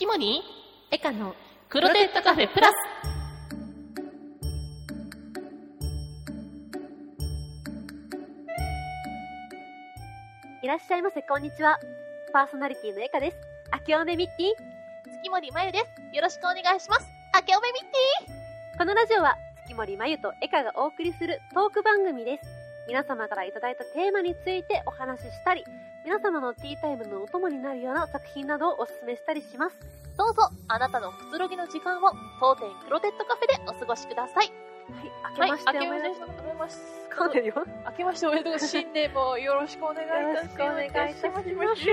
月森エカのクロテッドカフェプラス。 いらっしゃいませ、こんにちは。パーソナリティのエカです。あけおめミッティ。 月森まゆです。よろしくお願いします。あけおめミッティ。 このラジオは月森まゆとエカがお送りするトーク番組です。皆様からいただいたテーマについてお話ししたり、皆様のティータイムのお供になるような作品などをおすすめしたりします。 どうぞあなたのくつろぎの時間を当店クロテッドカフェでお過ごしください。 はい、明けましておめでとうございます。噛んでるよ。 明けましておめでとうございます。新年もよろしくお願いいたします。 よろしくお願いいたします。はい。 はい。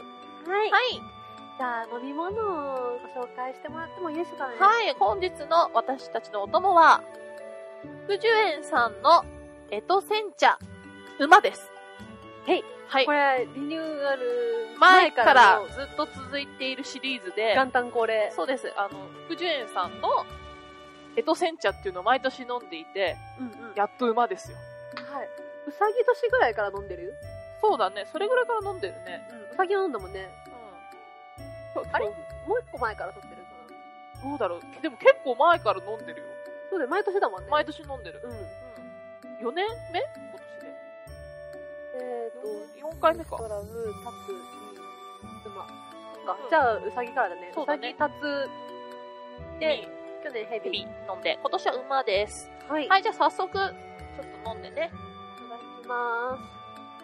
じゃあ飲み物をご紹介してもらってもいいですかね。 はい、本日の私たちのお供は、福寿園さんのエトセン茶馬です。はい。 これ、リニューアル前からずっと続いているシリーズで、 元旦恒例。 そうです。福寿園さんのエトセン茶っていうのを毎年飲んでいて、やっと馬ですよ。 はい。うさぎ年ぐらいから飲んでる？ そうだね。それぐらいから飲んでるね。 うさぎは飲んだもんね。あれもう一個前から撮ってるかな。どうだろう。でも結構前から飲んでるよ。 そうだよ、毎年だもんね。 毎年飲んでる。4年目？今年で。4回目か。 ドラム、タツ、馬。じゃあ、うさぎからだね。 そうだね。 うさぎ、タツ、で、去年ヘビ飲んで、今年は馬です。はい。はい、じゃあ早速、ちょっと飲んでね。 いただきまーす。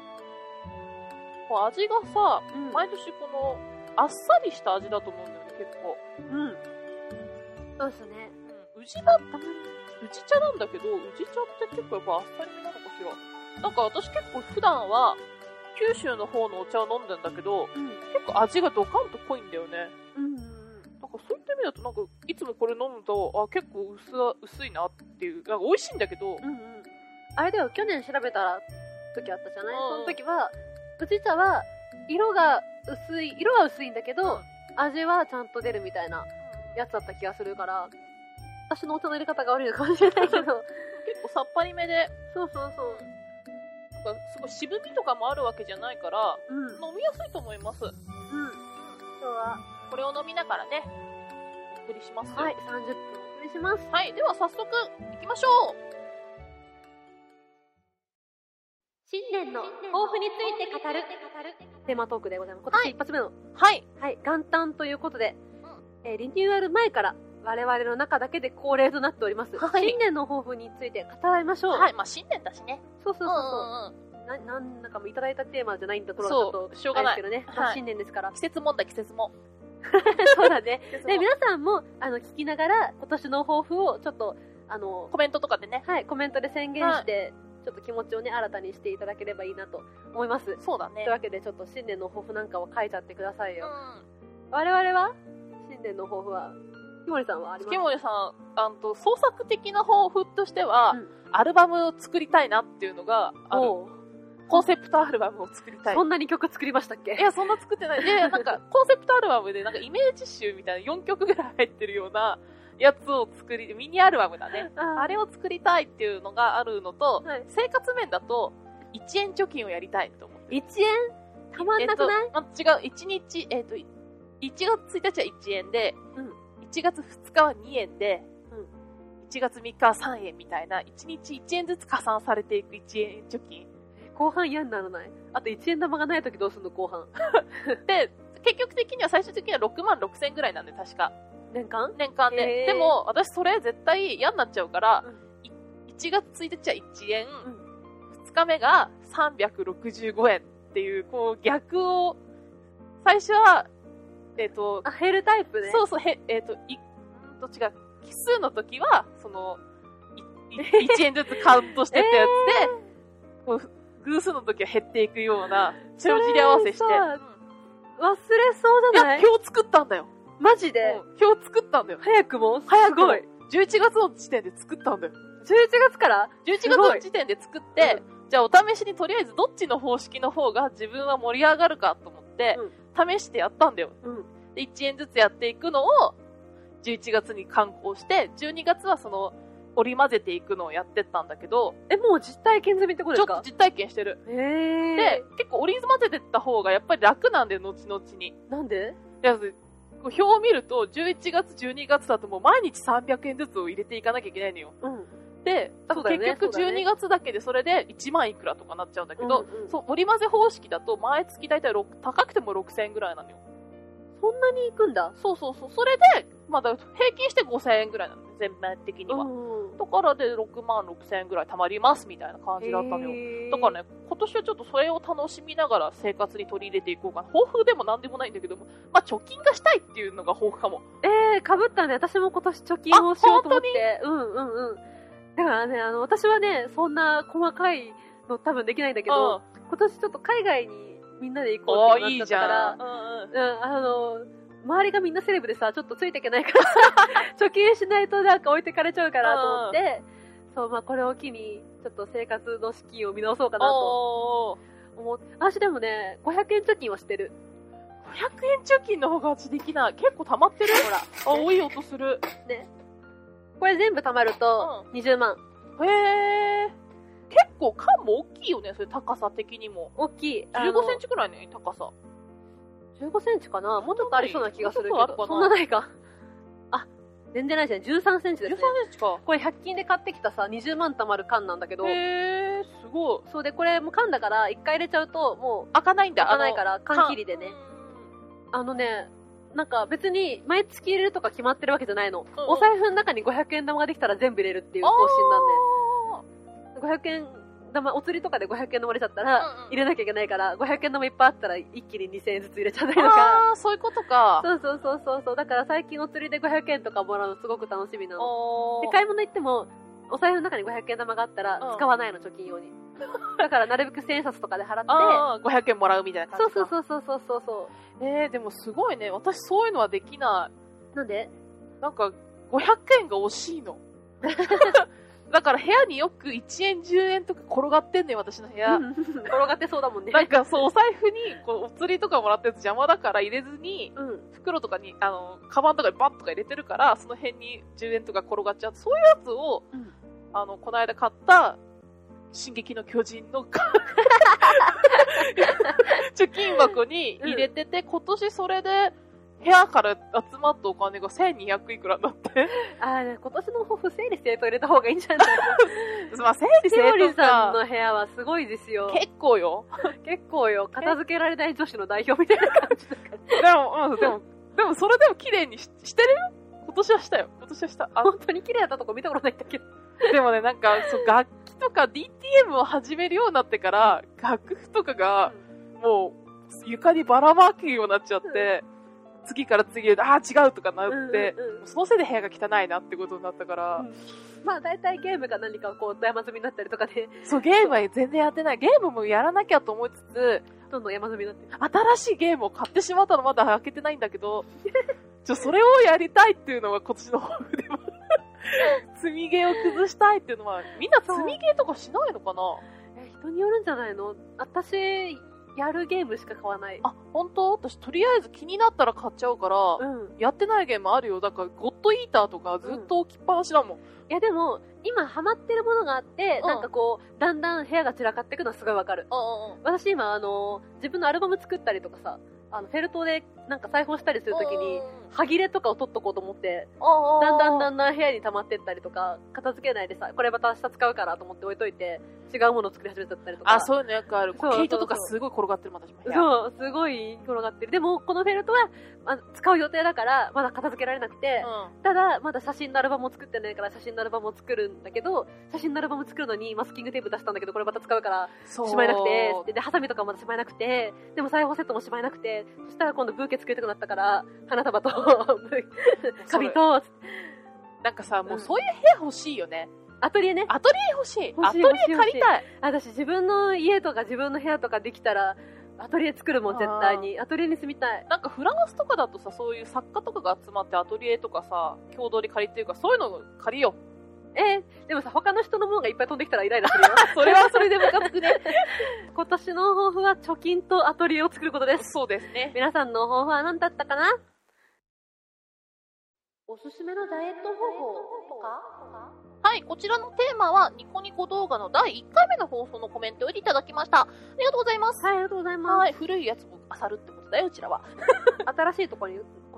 味がさ、毎年この、あっさりした味だと思うんだよね、結構。 そうですね。 宇治茶なんだけど、宇治茶って結構やっぱあっさりめなのかしら。なんか私結構普段は、九州の方のお茶を飲んでんだけど、結構味がドカンと濃いんだよね。なんかそういった意味だとなんか、いつもこれ飲むと、結構薄いなっていう、なんか美味しいんだけど、 あれだよ、去年調べた時あったじゃない？その時は、宇治茶は、色は薄いんだけど、味はちゃんと出るみたいなやつだった気がするから、私のお茶の入れ方が悪いのかもしれないけど、結構さっぱりめで、 そう。 なんかすごい渋みとかもあるわけじゃないから、飲みやすいと思います。今日は、 これを飲みながらね、お送りします。 はい、30分お送りします。 はい、では早速、行きましょう。 新年の抱負について語るテーマトークでございます。今年一発目の。 はい。 元旦ということで、リニューアル前から我々の中だけで恒例となっております。新年の抱負について語りましょう。 はい、まあ新年だしね。 そう。なんかもいただいたテーマじゃないんだところはちょっと、 しょうがないですけどね。新年ですから。 季節も。 そうだね。で、皆さんも、聞きながら、今年の抱負をちょっと、 コメントとかでね。 はい、コメントで宣言して、ちょっと気持ちをね、新たにしていただければいいなと思います。 そうだね。 というわけで、ちょっと新年の抱負なんかを書いちゃってくださいよ。我々は新年の抱負は、木森さんはありますか？ 木森さん、創作的な抱負としては、アルバムを作りたいなっていうのがある。コンセプトアルバムを作りたい。 そんなに曲作りましたっけ？ いや、そんな作ってない。で、なんか、コンセプトアルバムで、なんかイメージ集みたいな4曲ぐらい入ってるようなやつをミニアルバムだね。あれを作りたいっていうのがあるのと、生活面だと、1円貯金をやりたいと思って。 1円たまんなくない？ 違う、1日、1月1日は1円で、1月2日は2円で、1月3日は3円みたいな、1日1円ずつ加算されていく1円貯金。 後半嫌にならない？あと1円玉がないときどうすんの後半。 で、結局的には最終的には6万6千ぐらいなんで、確か。 年間で。でも、私それ絶対嫌になっちゃうから、1月1日は1円、2日目が365円っていう、こう逆を、最初は、 減るタイプね。 そう、違う。奇数の時は、1円ずつカウントしてったやつで、こう偶数の時は減っていくような、帳尻合わせして。忘れそうじゃない？ いや、表作ったんだよ。 マジで？ 表作ったんだよ。 早くも？ すごい。11月の時点で作ったんだよ。 11月から ?11 月の時点で作って、じゃあお試しにとりあえずどっちの方式の方が自分は盛り上がるかと思って、試してやったんだよ。で、1円ずつやっていくのを、11月に刊行して、12月は織り交ぜていくのをやってったんだけど。 もう実体験済みってことですか？ ちょっと実体験してる。で、結構織り交ぜてった方がやっぱり楽なんだよ、後々に。 なんで？ いや、 表を見ると、11月、12月だともう毎日300円ずつを入れていかなきゃいけないのよ。で、結局12月だけでそれで1万いくらとかなっちゃうんだけど、そう、盛り混ぜ方式だと毎月だいたい高くても6000円ぐらいなのよ。 そんなに行くんだ。 そう。それで、まだ平均して5000円ぐらいなのよ、全面的には。だからで6万6000円ぐらい貯まりますみたいな感じだったのよ。だからね、今年はちょっとそれを楽しみながら生活に取り入れていこうかな。抱負でもなんでもないんだけども、まあ貯金がしたいっていうのが抱負かも。 かぶったね。私も今年貯金をしようと思って。だからね、私はね、そんな細かいの多分できないんだけど、今年ちょっと海外にみんなで行こうってなっちゃったから、周りがみんなセレブでさ、ちょっとついていけないからさ、貯金しないとなんか置いてかれちゃうかなと思って、そう、まあこれを機に、ちょっと生活の資金を見直そうかなと思って、私でもね、500円貯金はしてる。 500円貯金の方が私できない。結構溜まってる？ほら。多い音する。 ね。これ全部貯まると、20万。 へー。結構缶も大きいよね、それ高さ的にも。 大きい。 15センチくらいね、高さ。 15センチかな？もうちょっとありそうな気がするけど。そんなないか。あ、全然ないじゃん。13センチですね。13 センチか。 これ100均で買ってきたさ、20万貯まる缶なんだけど。 へー、すごい。 そうで、これもう缶だから、1回入れちゃうと、もう、 開かないんだ。 開かないから、缶切りでね。なんか別に毎月入れるとか決まってるわけじゃないの。お財布の中に500円玉ができたら全部入れるっていう方針なんで。500円玉、お釣りとかで500円玉入れちゃったら、入れなきゃいけないから、500円玉いっぱいあったら一気に2000円ずつ入れちゃったりとか。 そういうことか。 そう。だから最近お釣りで500円とかもらうのすごく楽しみなの。で、買い物行っても、お財布の中に500円玉があったら、使わないの、貯金用に。だからなるべく1000円札とかで払って、 500円もらうみたいな感じか。 そう。 でもすごいね。私そういうのはできない。 なんで？ なんか、500円が惜しいの。だから部屋によく1円10円とか転がってんねん、私の部屋。 転がってそうだもんね。 なんかそう、お財布にお釣りとかもらったやつ邪魔だから入れずに、袋とかに、カバンとかにバッとか入れてるから、その辺に10円とか転がっちゃう。そういうやつを、この間買った、進撃の巨人の貯金箱に入れてて、今年それで部屋から集まったお金が1200いくらになって。 今年の抱負整理整頓入れた方がいいんじゃないまあ整理整頓か。 セオリさんの部屋はすごいですよ。 結構よ。 片付けられない女子の代表みたいな感じだから。 でもそれでも綺麗にしてるよ。今年はしたよ。 本当に綺麗だったとこ見たことないんだけど。 でもね、なんか、楽器とか DTM を始めるようになってから、楽譜とかが、もう、床にばらまくようになっちゃって、次から次へ、違うとかなって、そのせいで部屋が汚いなってことになったから。 まあ、大体ゲームが何かこう、山積みになったりとかで。 そう、ゲームは全然やってない。ゲームもやらなきゃと思いつつ、 どんどん山積みになってる。 新しいゲームを買ってしまったのまだ開けてないんだけど、それをやりたいっていうのが今年の抱負でも。積みゲーを崩したいっていうのは、みんな積みゲーとかしないのかな？ 人によるんじゃないの？私、やるゲームしか買わない。 本当？私とりあえず気になったら買っちゃうから、やってないゲームあるよ。だから、ゴッドイーターとかずっと置きっぱなしだもん。 いやでも、今ハマってるものがあって、なんかこう、だんだん部屋が散らかっていくのはすごいわかる。私今、自分のアルバム作ったりとかさ、フェルトでなんか裁縫したりするときに、歯切れとかを取っとこうと思って、だんだん部屋に溜まってったりとか、片付けないでさ、これまた明日使うからと思って置いといて、違うものを作り始めちゃったりとか。 そういうのよくある。毛糸とかすごい転がってる、私も。 そう、すごい転がってる。でも、このフェルトは、使う予定だから、まだ片付けられなくて、ただ、まだ写真のアルバムを作ってないから、写真のアルバムを作るんだけど、写真のアルバム作るのにマスキングテープ出したんだけど、これまた使うから、しまえなくて、で、ハサミとかもまだしまえなくて、でも裁縫セットもしまえなくて、そしたら今度ブーケ作りたくなったから、花束と、紙と、 なんかさ、もうそういう部屋欲しいよね。 アトリエね。 アトリエ欲しい。アトリエ借りたい。 私自分の家とか自分の部屋とかできたら、アトリエ作るもん、絶対に。アトリエに住みたい。 なんかフランスとかだとさ、そういう作家とかが集まってアトリエとかさ、共同で借りてるから、そういうの借りよう。 でもさ、他の人のものがいっぱい飛んできたらイライラするよ。 それはそれでムカつくね。 今年の抱負は貯金とアトリエを作ることです。 そうですね。 皆さんの抱負は何だったかな？おすすめのダイエット方法とか？ はい、こちらのテーマはニコニコ動画の第1回目の放送のコメントよりいただきました。ありがとうございます。 はい、ありがとうございます。 はい、古いやつを漁るってことだよ、うちらは。 新しいところにコ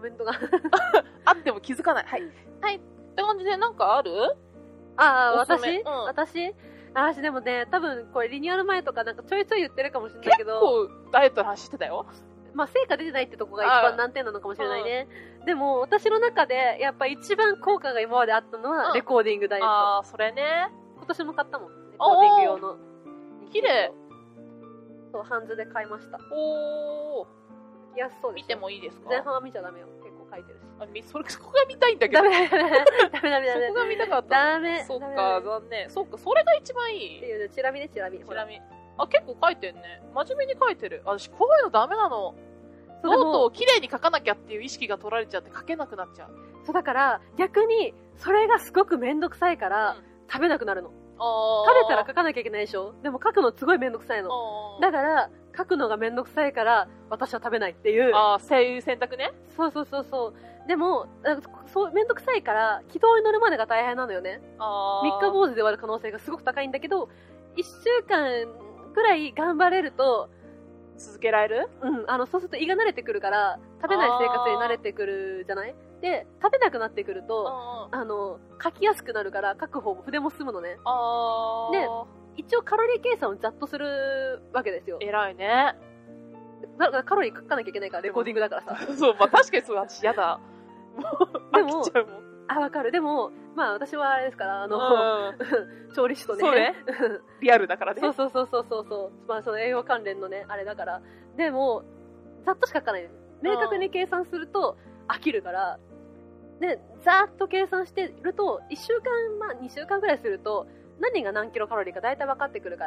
コメントがあっても気づかない。はい。はい。って感じでなんかある？ 私、私でもね、多分これリニューアル前とかなんかちょいちょい言ってるかもしれないけど。 結構ダイエットの話してたよ。 まあ成果出てないってとこが一番難点なのかもしれないね。でも私の中でやっぱ一番効果が今まであったのはレコーディングダイエット。 それね。 今年も買ったもん。レコーディング用の。 綺麗。 そう、ハンズで買いました。 おー。 いや、そうです。 見てもいいですか？ 前半は見ちゃダメよ。結構書いてるし。 そこが見たいんだけど。 ダメ。そこが見たかった。 ダメ。 そっか、残念。そっか、それが一番いい。 っていうね、チラ見ね、チラ見。 結構書いてんね。真面目に書いてる。私、こういうのダメなの。ノートを綺麗に書かなきゃっていう意識が取られちゃって書けなくなっちゃう。 そう、だから、逆に、それがすごくめんどくさいから、食べなくなるの。食べたら書かなきゃいけないでしょ？でも書くのすごいめんどくさいの。だから、書くのがめんどくさいから、私は食べないっていう。 そういう選択ね。 そう。でも、めんどくさいから、軌道に乗るまでが大変なのよね。3日坊主で終わる可能性がすごく高いんだけど、1週間くらい頑張れると、 続けられる？ そうすると胃が慣れてくるから、食べない生活に慣れてくるじゃない？で、食べなくなってくると、書きやすくなるから、書く方も筆も進むのね。で、一応カロリー計算をざっとするわけですよ。 偉いね。 だからカロリー書かなきゃいけないから、レコーディングだからさ。 そう、まあ確かにそう、私やだ。 でも、わかる。でも、まあ私はあれですから、調理師とね。 そうね。リアルだからね。 そう。まあその栄養関連のね、あれだから。でも、ざっとしか書かない。明確に計算すると飽きるから、で、ざーっと計算してると、1週間、まあ2週間ぐらいすると、何が何キロカロリーか大体分かってくるから、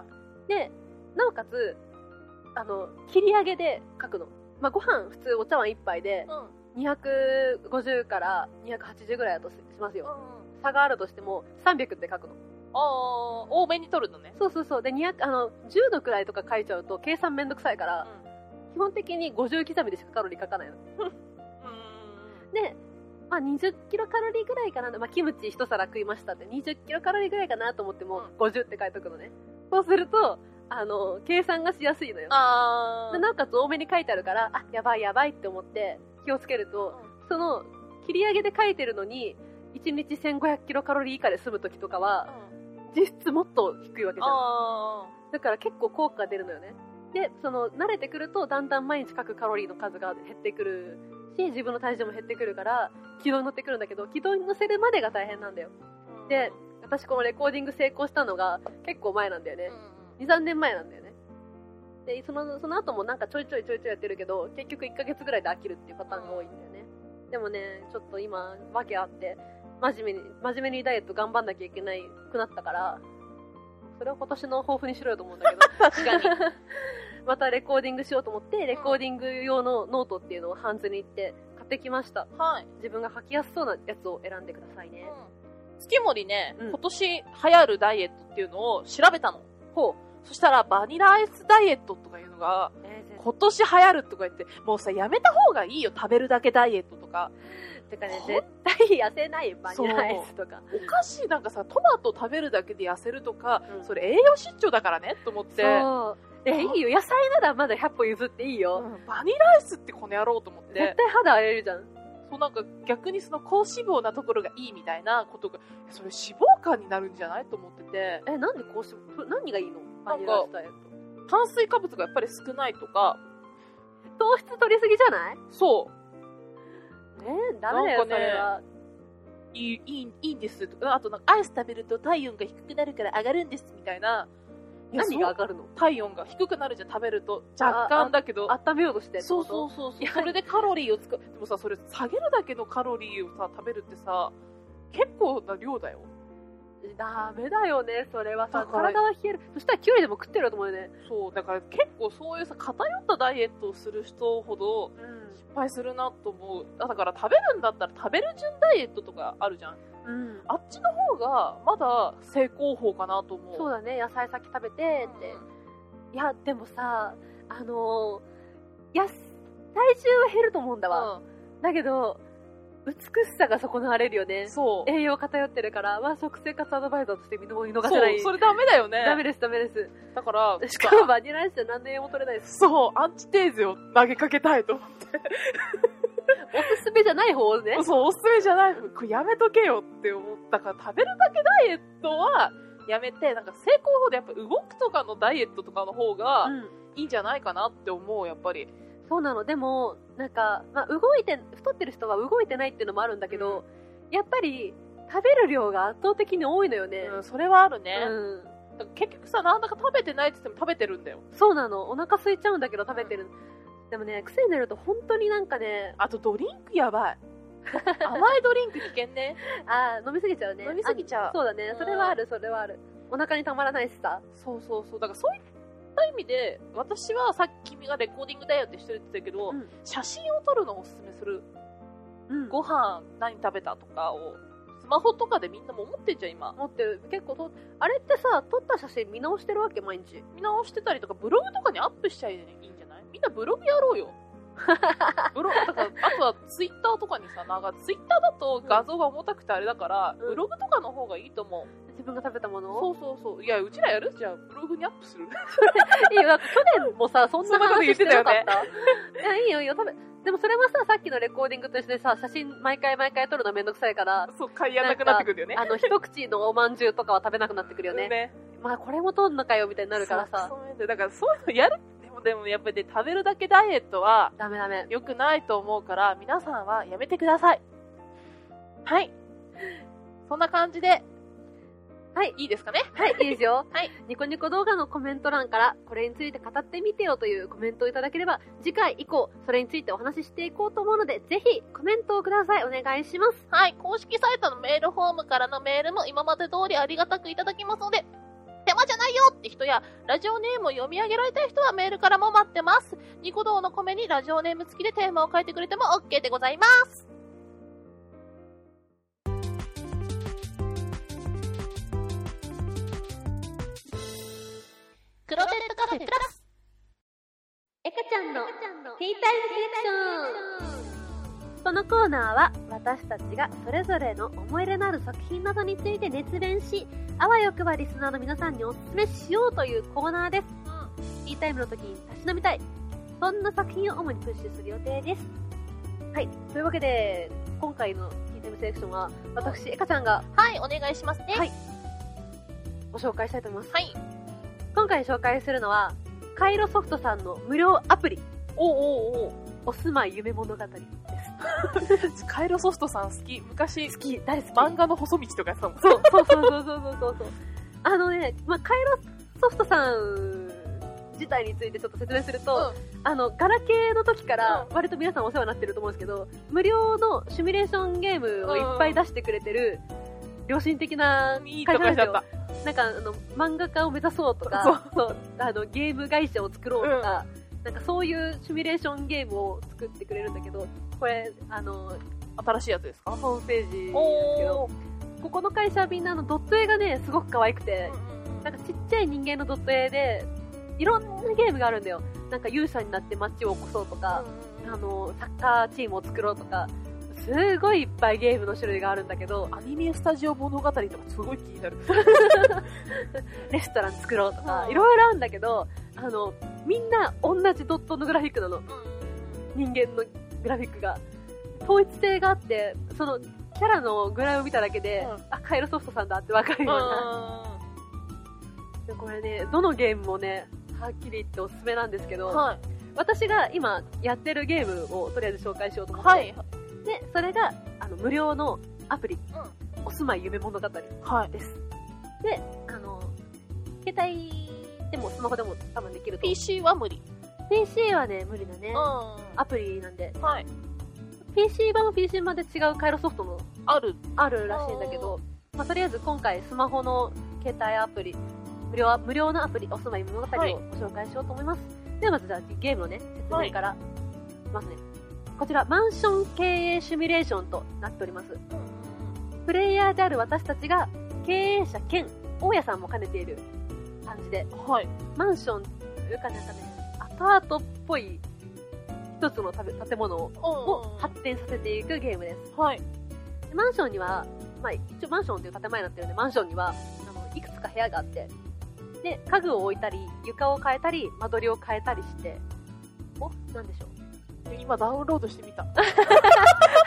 で、なおかつ、切り上げで書くの。まあご飯、普通お茶碗1杯で、250から280ぐらいだとしますよ。差があるとしても、300って書くの。 多めに取るのね。 そう。で、10度くらいとか書いちゃうと、計算めんどくさいから、基本的に50刻みでしかカロリー書かないの。で、まあ20キロカロリーぐらいかな。まあキムチ一皿食いましたって、20キロカロリーぐらいかなと思っても、50って書いとくのね。そうすると、計算がしやすいのよ。なおかつ多めに書いてあるから、やばいって思って気をつけると、その、切り上げで書いてるのに、1日1500キロカロリー以下で済む時とかは、実質もっと低いわけじゃん。だから結構効果が出るのよね。で、慣れてくると、だんだん毎日書くカロリーの数が減ってくるし、自分の体重も減ってくるから、軌道に乗ってくるんだけど、軌道に乗せるまでが大変なんだよ。で、私このレコーディング成功したのが結構前なんだよね。2、3年前なんだよね。で、その後もなんかちょいちょいやってるけど、結局1ヶ月ぐらいで飽きるっていうパターンが多いんだよね。でもね、ちょっと今、訳あって、真面目にダイエット頑張んなきゃいけないくなったから、それを今年の抱負にしろよと思うんだけど。 確かに。 またレコーディングしようと思って、レコーディング用のノートっていうのをハンズに行って買ってきました。 はい。 自分が書きやすそうなやつを選んでくださいね。 月森ね、今年流行るダイエットっていうのを調べたの。そしたらバニラアイスダイエットとかいうのが、今年流行るとか言って、もうさ、やめた方がいいよ、食べるだけダイエットとか。 てかね、絶対痩せないよ、バニラアイスとか。 おかしい、なんかさ、トマト食べるだけで痩せるとか、それ栄養失調だからね、と思って。 いいよ、野菜ならまだ100歩譲っていいよ。 バニラアイスってこの野郎と思って。 絶対肌荒れるじゃん。 なんか逆に高脂肪なところがいいみたいなことが、それ脂肪肝になるんじゃないと思ってて。 なんで何がいいの？バニラアイスダイエット。 炭水化物がやっぱり少ないとか。 糖質取りすぎじゃない？ そう。 ダメだよ、それは。 いいんですとか、あとアイス食べると体温が低くなるから上がるんですみたいな。 何が上がるの？ 体温が低くなるじゃん、食べると。若干だけど。 温めようとして。 そう。それでカロリーを使う。でもさ、それ下げるだけのカロリーをさ、食べるってさ、結構な量だよ。 ダメだよね、それはさ。体は冷える。そしたらキュウリでも食ってると思うよね。 そう、だから結構そういうさ、偏ったダイエットをする人ほど、失敗するなと思う。だから食べるんだったら食べる順ダイエットとかあるじゃん。あっちの方がまだ正攻法かなと思う。 そうだね、野菜先食べてって。いや、でもさ、体重は減ると思うんだわ。だけど、美しさが損なわれるよね。そう。栄養偏ってるから、食生活アドバイザーとして見逃せない。 それダメだよね。 ダメです。 だから、 しかもバニラアイスじゃ何の栄養も取れないです。 そう、アンチテーゼを投げかけたいと思って。 すめじゃない方をね。 そう、おすすめじゃない方。これやめとけよって思ったから、食べるだけダイエットはやめて、なんか成功法でやっぱ動くとかのダイエットとかの方がいいんじゃないかなって思う、やっぱり。 そうなの。でも、なんか、まあ、太ってる人は動いてないっていうのもあるんだけど、やっぱり、食べる量が圧倒的に多いのよね。 それはあるね。だから結局さ、なんだか食べてないって言っても食べてるんだよ。 そうなの。お腹空いちゃうんだけど食べてる。でもね、癖になると本当になんかね。 あとドリンクやばい。甘いドリンク危険ね。 飲みすぎちゃうね。 飲みすぎちゃう。 そうだね。それはある。お腹にたまらないしさ。 そう。だからそういった意味で、私はさっき君がレコーディングだよってしてるって言ってたけど、写真を撮るのをおすすめする。ご飯何食べたとかを、スマホとかでみんなも持ってんじゃん、今。 持ってる。結構あれってさ、撮った写真見直してるわけ、毎日。 見直してたりとか、ブログとかにアップしちゃいいんじゃない？みんなブログやろうよ。ブログ、だから、あとはツイッターとかにさ、なんかツイッターだと画像が重たくてあれだから、ブログとかの方がいいと思う。 自分が食べたものを？ そう。いや、うちらやるじゃん。ブログにアップする。 いいよ、だって去年もさ、そんな話してなかった。いや、いいよ、でもそれはさっきのレコーディングと一緒でさ、写真毎回撮るのめんどくさいから。 そう、買いやんなくなってくるよね。 一口のおまんじゅうとかは食べなくなってくるよね。まあ、これも撮んのかよ、みたいになるからさ。 だからそういうのやる。でもやっぱりね、食べるだけダイエットは、 ダメ。 良くないと思うから、皆さんはやめてください。はい。そんな感じで、はい、いいですかね？ はい、いいですよ。 はい。 ニコニコ動画のコメント欄から、これについて語ってみてよというコメントをいただければ、次回以降、それについてお話ししていこうと思うので、ぜひコメントをください。お願いします。 はい、公式サイトのメールフォームからのメールも今まで通りありがたくいただきますので、手間じゃないよって人や、ラジオネームを読み上げられたい人はメールからも待ってます。ニコ動のコメにラジオネーム付きでテーマを書いてくれても OK でございます。クロテッドカフェプラス。 エカちゃんのティータイムセレクション。このコーナーは私たちがそれぞれの思い入れのある作品などについて熱弁し、あわよくばリスナーの皆さんにお勧めしようというコーナーです。ティータイムの時にたしなみたい、そんな作品を主にプッシュする予定です。はい、というわけで今回のティータイムセレクションは私エカちゃんが、 はい、お願いしますね。 はい、ご紹介したいと思います。 はい。 今回紹介するのはカイロソフトさんの無料アプリ、お住まい夢物語です。 カイロソフトさん好き。昔好き、大好き。 漫画の細道とかやってたもん。 そう。カイロソフトさん自体についてちょっと説明すると、ガラケーの時から割と皆さんお世話になってると思うんですけど、無料のシミュレーションゲームをいっぱい出してくれてる良心的な会社なんですよ。なんか漫画家を目指そうとか、ゲーム会社を作ろうとか、なんかそういうシミュレーションゲームを作ってくれるんだけど、これ新しいやつですか？ ホームページですけど、ここの会社はみんなドット絵がねすごく可愛くて、なんかちっちゃい人間のドット絵でいろんなゲームがあるんだよ。なんか勇者になって街を起こそうとか、サッカーチームを作ろうとか、すごいいっぱいゲームの種類があるんだけど、 アニメスタジオ物語とかすごい気になる。 レストラン作ろうとか、いろいろあるんだけど、みんな同じドットのグラフィックなの。人間のグラフィックが。統一性があって、そのキャラのグラフを見ただけで、カイロソフトさんだってわかるような。でこれね、どのゲームもね、はっきり言っておすすめなんですけど、私が今やってるゲームをとりあえず紹介しようと思って、で、それが無料のアプリ、お住まい夢物語です。で、携帯でもスマホでも多分できると。 PC は無理。 PC はね、無理だね。アプリなんで。 はい。 PC 版も PC 版で違うカイロソフトのあるらしいんだけど、まあ、とりあえず今回スマホの携帯アプリ、無料のアプリ、お住まい物語をご紹介しようと思います。ではまずじゃあゲームのね、説明から。まずね、こちら、マンション経営シミュレーションとなっております。プレイヤーである私たちが経営者兼大家さんも兼ねている感じで、マンションというかなんかね、アパートっぽい一つの建物を発展させていくゲームです。マンションには、まあ、一応マンションという建前になってるんで、マンションにはいくつか部屋があって、で、家具を置いたり、床を変えたり、間取りを変えたりして、なんでしょう。 今ダウンロードしてみた。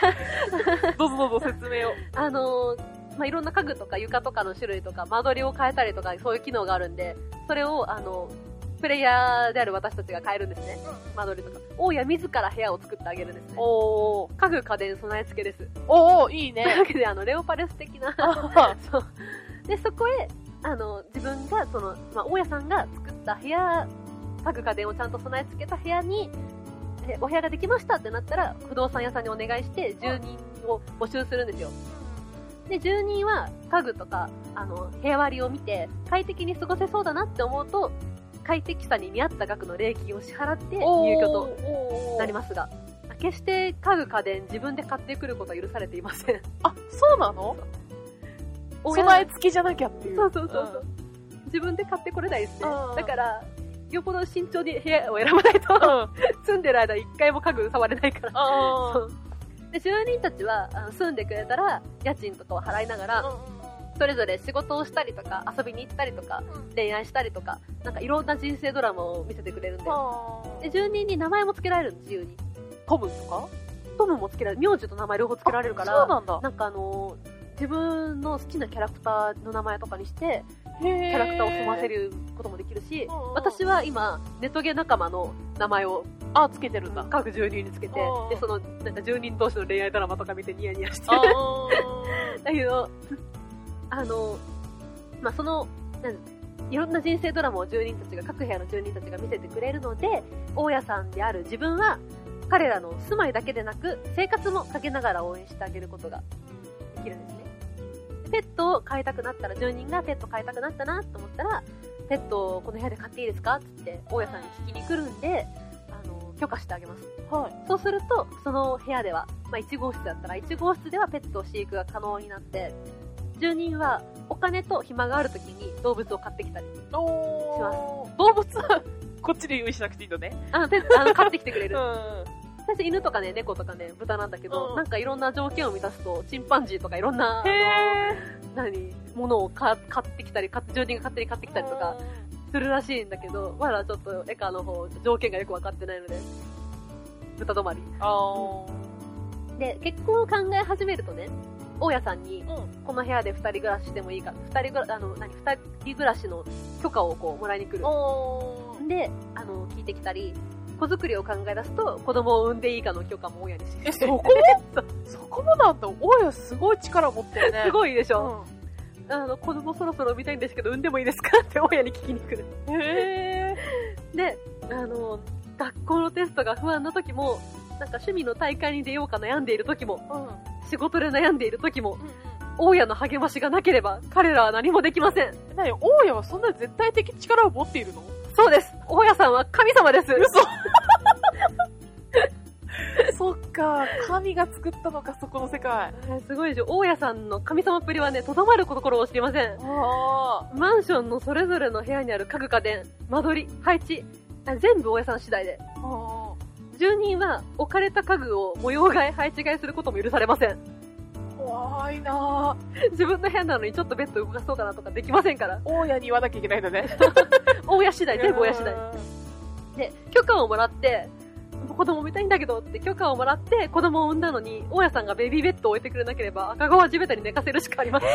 どうぞどうぞ説明を。 いろんな家具とか床とかの種類とか、間取りを変えたりとか、そういう機能があるんで、それを、プレイヤーである私たちが変えるんですね。間取りとか。大家自ら部屋を作ってあげるんですね。家具家電備え付けです。 いいね。というわけで、レオパレス的な。そう。で、そこへ、自分が、大家さんが作った部屋、家具家電をちゃんと備え付けた部屋に、お部屋ができましたってなったら、不動産屋さんにお願いして、住人を募集するんですよ。で、住人は家具とか、部屋割りを見て、快適に過ごせそうだなって思うと、快適さに見合った額の礼金を支払って入居となりますが、決して家具家電自分で買ってくることは許されていません。 あ、そうなの？備え付きじゃなきゃっていう。 そう。自分で買ってこれないですね。だから、よっぽど慎重に部屋を選ばないと、住んでる間一回も家具触れないから。で、住人たちは住んでくれたら、家賃とかを払いながら、それぞれ仕事をしたりとか、遊びに行ったりとか、恋愛したりとか、なんかいろんな人生ドラマを見せてくれるんで。で、住人に名前も付けられるんです、自由に。 トムとか？ トムも付けられる。名字と名前両方付けられるから、 そうなんだ。 なんか自分の好きなキャラクターの名前とかにして、キャラクターを済ませることもできるし、私は今、ネトゲ仲間の名前を、 つけてるんだ。 各住人につけて、で、なんか住人同士の恋愛ドラマとか見てニヤニヤして。だけど、いろんな人生ドラマを住人たちが、各部屋の住人たちが見せてくれるので、大家さんである自分は、彼らの住まいだけでなく、生活もかけながら応援してあげることができるんですね。ペットを飼いたくなったら、住人がペット飼いたくなったなと思ったら、ペットをこの部屋で飼っていいですかって言って、大家さんに聞きに来るんで、許可してあげます。はい。そうすると、その部屋では、1号室だったら、1号室ではペットを飼育が可能になって、住人はお金と暇があるときに動物を買ってきたりします。 動物はこっちで用意しなくていいのね。 買ってきてくれる。最初犬とかね、猫とかね、豚なんだけど、なんかいろんな条件を満たすと、チンパンジーとかいろんな、ものを買ってきたり、住人が勝手に買ってきたりとか、するらしいんだけど、まだちょっとエカの方、条件がよくわかってないので、豚止まり。で、結婚を考え始めるとね、大家さんに、この部屋で二人暮らししてもいいか、二人暮らしの許可をこう、もらいに来る。で、聞いてきたり、子作りを考え出すと、子供を産んでいいかの許可も親にして。 そこもなんだ。大家すごい力持ってるね。 すごいでしょ。子供そろそろ産みたいんですけど、産んでもいいですかって親に聞きに来る。で、学校のテストが不安な時も、なんか趣味の大会に出ようか悩んでいる時も、仕事で悩んでいる時も、大家の励ましがなければ、彼らは何もできません。 大家はそんな絶対的力を持っているの？ そうです。大家さんは神様です。 嘘そっか、神が作ったのか、そこの世界。 すごいでしょ。大家さんの神様っぷりはね、とどまるところを知りません。マンションのそれぞれの部屋にある家具家電、間取り、配置、全部大家さん次第で。住人は置かれた家具を模様替え、配置換えすることも許されません。 怖いなぁ。 自分の部屋なのにちょっとベッド動かそうかなとかできませんから。 大家に言わなきゃいけないんだね。 大家次第、全部大家次第。で、許可をもらって、子供産みたいんだけどって許可をもらって子供を産んだのに、大家さんがベビーベッドを置いてくれなければ赤子は地べたに寝かせるしかありません。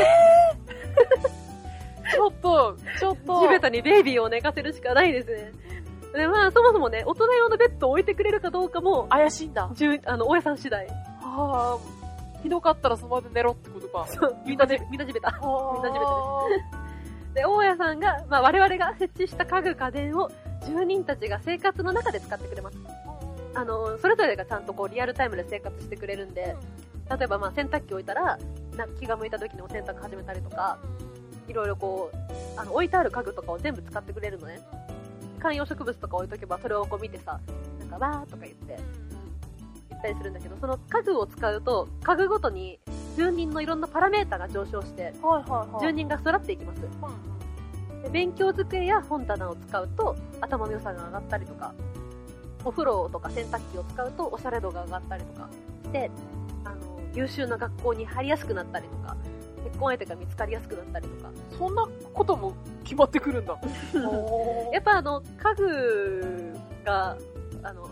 ちょっと。 地べたにベイビーを寝かせるしかないですね。で、そもそもね、大人用のベッドを置いてくれるかどうかも、 怪しいんだ。 大家さん次第。 ひどかったらその場で寝ろってことか。 そう、みんな地べた。みんな地べたです。で、大家さんが、我々が設置した家具家電を住人たちが生活の中で使ってくれます。それぞれがちゃんとこうリアルタイムで生活してくれるんで、例えば洗濯機置いたら、気が向いた時にお洗濯始めたりとか、いろいろこう、置いてある家具とかを全部使ってくれるのね。観葉植物とか置いとけばそれをこう見てさ、なんかわーとか言ったりするんだけど、その家具を使うと、家具ごとに住人のいろんなパラメータが上昇して、住人が育っていきます。で、勉強机や本棚を使うと頭の良さが上がったりとか、お風呂とか洗濯機を使うとおしゃれ度が上がったりとかして、優秀な学校に入りやすくなったりとか、結婚相手が見つかりやすくなったりとか。 そんなことも決まってくるんだ。 やっぱ家具が、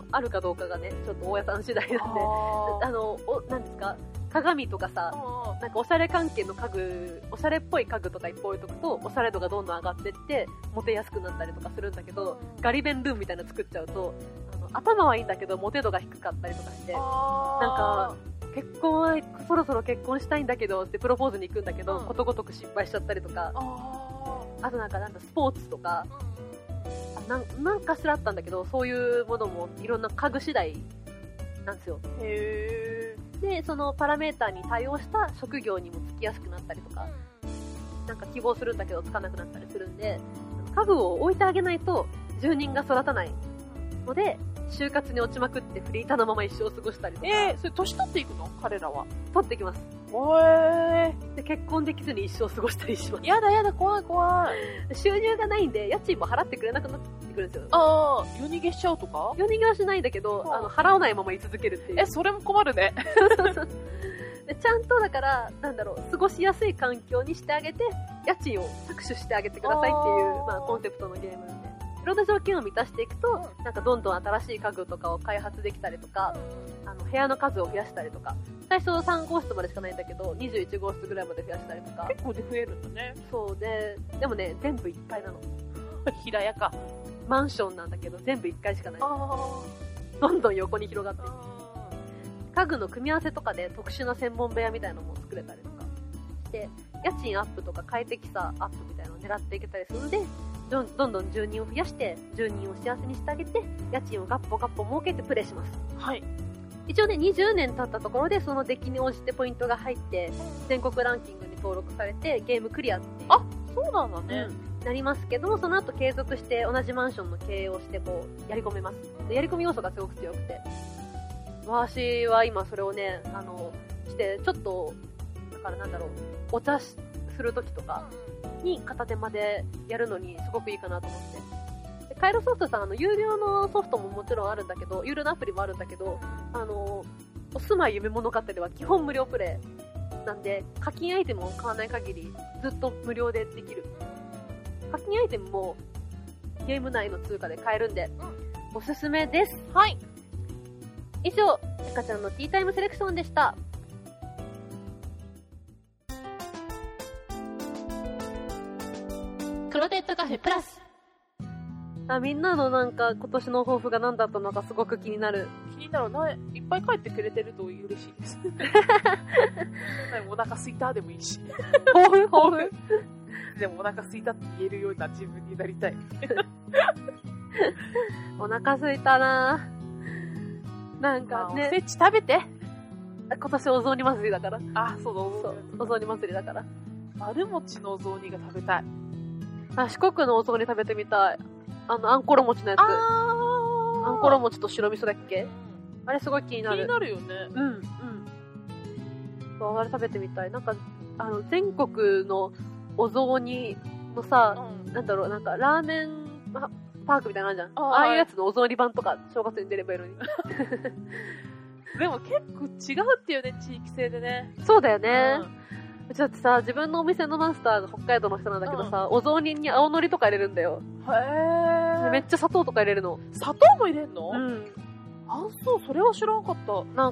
あるかどうかがね、ちょっと大家さん次第なんで、なんですか、鏡とかさ、なんかおしゃれ関係の家具、おしゃれっぽい家具とかいっぱい置いとくと、おしゃれ度がどんどん上がってって、モテやすくなったりとかするんだけど、ガリ弁ルームみたいなの作っちゃうと、頭はいいんだけど、モテ度が低かったりとかして、なんか、結婚は、そろそろ結婚したいんだけどってプロポーズに行くんだけど、ことごとく失敗しちゃったりとか、あとなんかスポーツとか、なんかしらあったんだけど、そういうものもいろんな家具次第なんですよ。で、そのパラメーターに対応した職業にもつきやすくなったりとか、なんか希望するんだけどつかなくなったりするんで、家具を置いてあげないと住人が育たないので、就活に落ちまくってフリーターのまま一生過ごしたりとか。 それ年取っていくの？彼らは。 取ってきます。で、結婚できずに一生過ごしたりします。 やだ、怖い。 収入がないんで、家賃も払ってくれなくなってくるんですよ。 夜逃げしちゃうとか？ 夜逃げはしないんだけど、払わないまま居続けるっていう。 それも困るね。 でちゃんとだから、過ごしやすい環境にしてあげて、家賃を搾取してあげてくださいっていう、コンセプトのゲームなんで。いろんな条件を満たしていくと、どんどん新しい家具とかを開発できたりとか、部屋の数を増やしたりとか、最初3号室までしかないんだけど、21号室ぐらいまで増やしたりとか。 結構で増えるんだね。 そうで、でもね、全部1階なの。 平屋か。 マンションなんだけど、全部1階しかない。どんどん横に広がっていく。家具の組み合わせとかで特殊な専門部屋みたいなのも作れたりとかして、家賃アップとか快適さアップみたいなのを狙っていけたりするので、どんどん住人を増やして、住人を幸せにしてあげて、家賃をガッポガッポ儲けてプレイします。 はい。 一応ね、20年経ったところでその出来に応じてポイントが入って、全国ランキングに登録されて、ゲームクリアっていう。 そうなんだね。 なりますけど、その後継続して同じマンションの経営をしてやり込めます。で、やり込み要素がすごく強くて。私は今それをね、して、ちょっと、だからお茶するときとかに片手までやるのにすごくいいかなと思って。でカイロソフトさん、有料のソフトももちろんあるんだけど、有料のアプリもあるんだけど、お住まい夢物語は基本無料プレイ。なんで、課金アイテムを買わない限り、ずっと無料でできる。課金アイテムも、ゲーム内の通貨で買えるんで、おすすめです。 はい。 以上、ゆかちゃんのティータイムセレクションでした。 クロテッドカフェプラス。 みんなの今年の抱負が何だったのかすごく気になる。 気になるな。いっぱい書いてくれてると嬉しいです。お腹すいたでもいいし。 抱負でもお腹すいたって言えるような自分になりたい。 お腹すいたなぁ。ね。 おせち食べて。 今年お雑煮祭りだから。 そうお雑煮祭りだから。 丸餅のお雑煮が食べたい。 四国のお雑煮食べてみたい。あんころ餅のやつ。あんころ餅と白味噌だっけ？あれすごい気になる。 気になるよね。 そう、あれ食べてみたい。全国のお雑煮のさ、ラーメンパークみたいなのあるじゃん。ああいうやつのお雑煮版とか、正月に出ればいいのに。 でも結構違うっていうね、地域性でね。 そうだよね。だってさ、自分のお店のマスターが北海道の人なんだけどさ、お雑煮に青のりとか入れるんだよ。めっちゃ砂糖とか入れるの。 砂糖も入れんの？そう、それは知らんかった。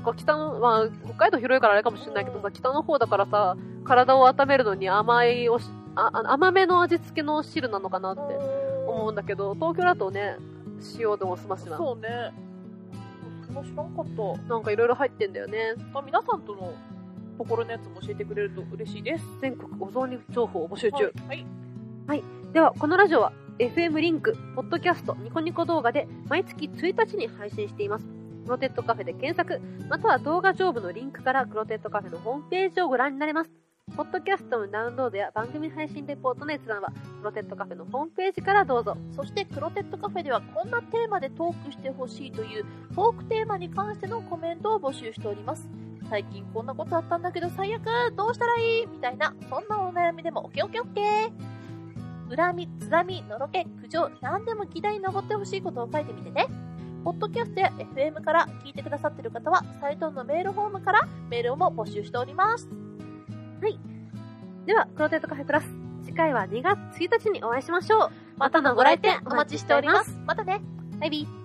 北海道広いからあれかもしれないけどさ、北の方だからさ、体を温めるのに甘めの味付けの汁なのかなって思うんだけど、東京だとね、塩でも済ますな。 そうね。それは知らんかった。 いろいろ入ってんだよね。 皆さんとのところのやつも教えてくれると嬉しいです。 全国お雑煮情報を募集中。 はい。 では、このラジオは FM リンク、ポッドキャスト、ニコニコ動画で毎月1日に配信しています。クロテッドカフェで検索、または動画上部のリンクからクロテッドカフェのホームページをご覧になれます。ポッドキャストのダウンロードや番組配信レポートの閲覧は、クロテッドカフェのホームページからどうぞ。 そしてクロテッドカフェではこんなテーマでトークしてほしいというトークテーマに関してのコメントを募集しております。最近こんなことあったんだけど最悪どうしたらいいみたいな、そんなお悩みでもオッケーオッケーオッケー。恨み、つらみ、のろけ、苦情、何でも議題に上ってほしいことを書いてみてね。ポッドキャストや FM から聞いてくださっている方は、サイトのメールフォームからメールをも募集しております。 はい。では、クロテッドカフェプラス、次回は2月1日にお会いしましょう。またのご来店お待ちしております。 またね。 バイビー。